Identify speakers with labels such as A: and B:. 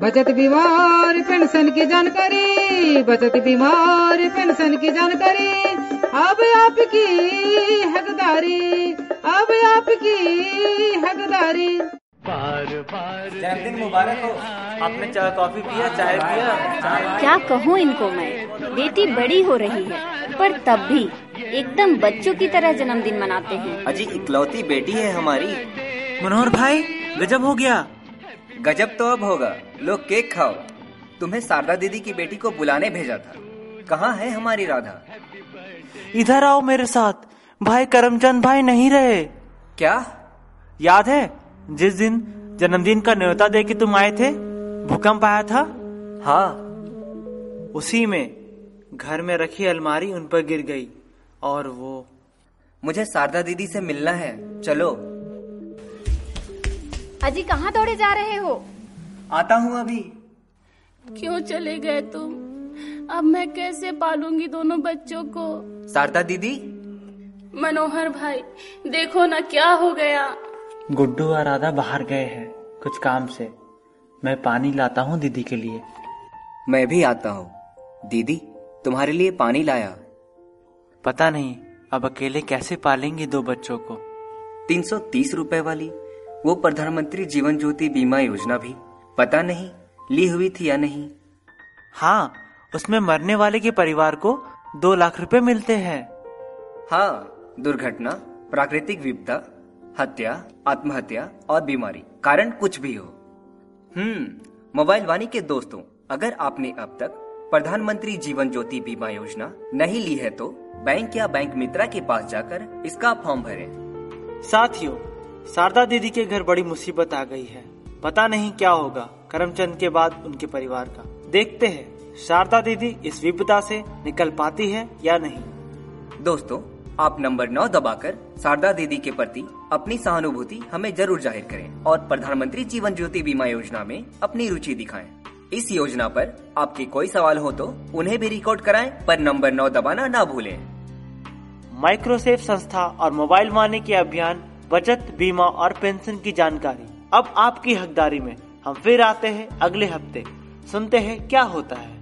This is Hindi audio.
A: बचत बीमा और पेंशन की जानकारी, बचत बीमा और पेंशन की जानकारी, अब आपकी हकदारी, अब आपकी हकदारी।
B: जन्मदिन मुबारक हो। आपने चाय कॉफी पिया, चाय पिया?
C: क्या कहूँ इनको मैं, बेटी बड़ी हो रही है पर तब भी एकदम बच्चों की तरह जन्मदिन मनाते हैं।
B: अजी इकलौती बेटी है हमारी।
D: मनोहर भाई गजब हो गया।
B: गजब तो अब होगा, लोग केक खाओ। तुम्हें शारदा दीदी की बेटी को बुलाने भेजा था, कहाँ है हमारी राधा?
D: इधर आओ मेरे साथ। भाई करमचंद भाई नहीं रहे।
B: क्या?
D: याद है जिस दिन जन्मदिन का न्योता दे के तुम आए थे, भूकंप आया था?
B: हाँ,
D: उसी में घर में रखी अलमारी उन पर गिर गई और वो।
B: मुझे शारदा दीदी से मिलना है, चलो।
C: अजी कहाँ दौड़े जा रहे हो?
B: आता हूँ अभी।
E: क्यों चले गए तुम? अब मैं कैसे पालूंगी दोनों बच्चों को?
B: शारदा दीदी।
E: मनोहर भाई देखो ना क्या हो गया।
D: गुड्डू और राधा बाहर गए हैं कुछ काम से। मैं पानी लाता हूँ दीदी के लिए।
B: मैं भी आता हूँ। दीदी तुम्हारे लिए पानी लाया।
D: पता नहीं अब अकेले कैसे पालेंगे दो बच्चों को।
B: 330 रुपए वाली वो प्रधानमंत्री जीवन ज्योति बीमा योजना भी पता नहीं ली हुई थी या नहीं।
D: हाँ, उसमें मरने वाले के परिवार को 2 लाख रुपए मिलते हैं।
B: हाँ, दुर्घटना, प्राकृतिक विपदा, हत्या, आत्महत्या और बीमारी, कारण कुछ भी हो। मोबाइल वाणी के दोस्तों, अगर आपने अब तक प्रधानमंत्री जीवन ज्योति बीमा योजना नहीं ली है तो बैंक या बैंक मित्रा के पास जाकर इसका फॉर्म भरें।
D: साथियों, शारदा दीदी के घर बड़ी मुसीबत आ गई है। पता नहीं क्या होगा करमचंद के बाद उनके परिवार का। देखते हैं शारदा दीदी इस विपदा से निकल पाती है या नहीं।
B: दोस्तों, आप नंबर 9 दबाकर शारदा दीदी के प्रति अपनी सहानुभूति हमें जरूर जाहिर करें और प्रधानमंत्री जीवन ज्योति बीमा योजना में अपनी रुचि दिखाएं। इस योजना पर आपके कोई सवाल हो तो उन्हें भी रिकॉर्ड कराएं, पर नंबर 9 दबाना ना भूलें।
D: माइक्रोसेफ संस्था और मोबाइल वाणी के अभियान बचत बीमा और पेंशन की जानकारी अब आपकी हकदारी में हम फिर आते हैं अगले हफ्ते। सुनते हैं क्या होता है।